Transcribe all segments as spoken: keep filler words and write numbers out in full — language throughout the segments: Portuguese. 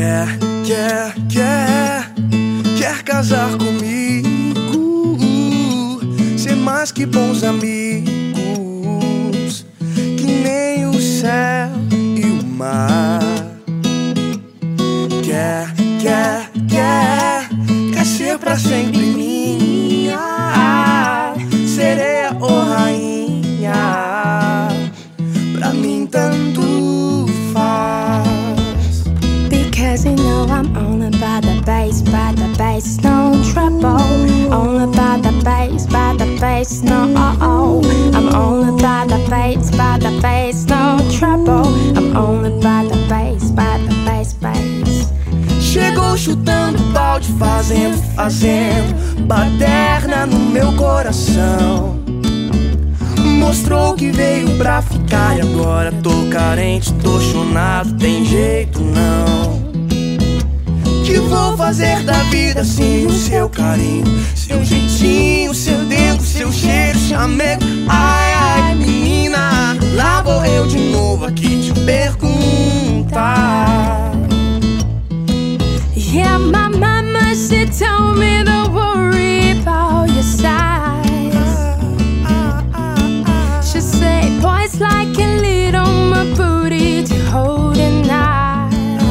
Quer, quer, quer, quer casar comigo, ser mais que bons amigos, que nem o céu e o mar. Quer, quer, quer, quer ser pra sempre minha, sereia ou rainha, pra mim tanto faz. Because you know I'm all about the bass, by the bass, no trouble. All about the bass, by the bass, no oh. I'm all about the bass, by the bass, no trouble. I'm all about the bass, by the bass, bass. Chegou chutando balde, fazendo, fazendo baderna no meu coração. Mostrou que veio pra ficar e agora tô carente, tô chonado, tem jeito não. Que vou fazer da vida sem o seu carinho, seu jeitinho, seu dedo, seu cheiro, chamego. Ai, ai, menina, lá vou eu de novo aqui te perguntar. Yeah, my mama, she told me don't worry about your size. She said, boys like a little more booty to hold and night.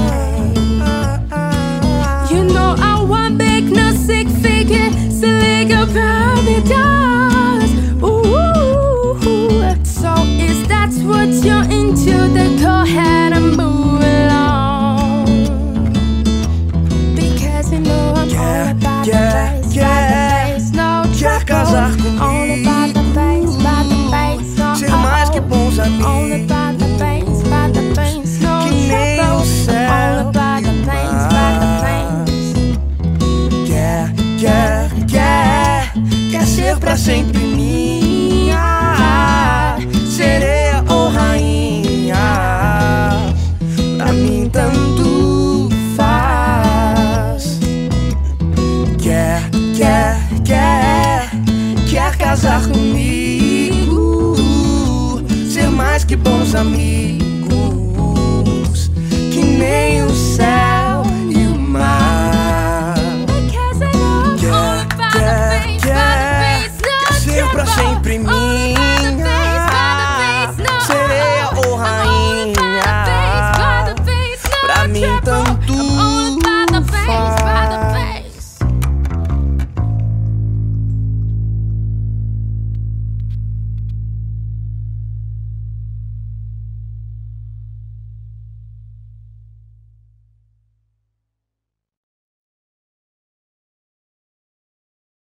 You know I want big, no sick figure, so like a Barbie dolls. Ooh, so if that's what you're into, then go ahead and move along. Because you know I'm all about the bass, by the bass, no Quer casar trouble. All about the bass, by the bass, no ser mais que bons all amigos, about the bass, by the bass, no que nem o trouble. céu All about e the o bass, by the bass. Quer, quer, quer, quer ser pra sempre minha, sereia ou rainha, pra mim tanto faz. Quer, quer, quer, quer casar comigo, ser mais que bons amigos, que nem o céu e o mar. Because I know I'm all about the bass, by the bass, no Quer ser pra trouble. sempre All about the bass, by the bass, no minha, sereia ou all about the bass, by rainha, the bass, no pra mim trouble. tanto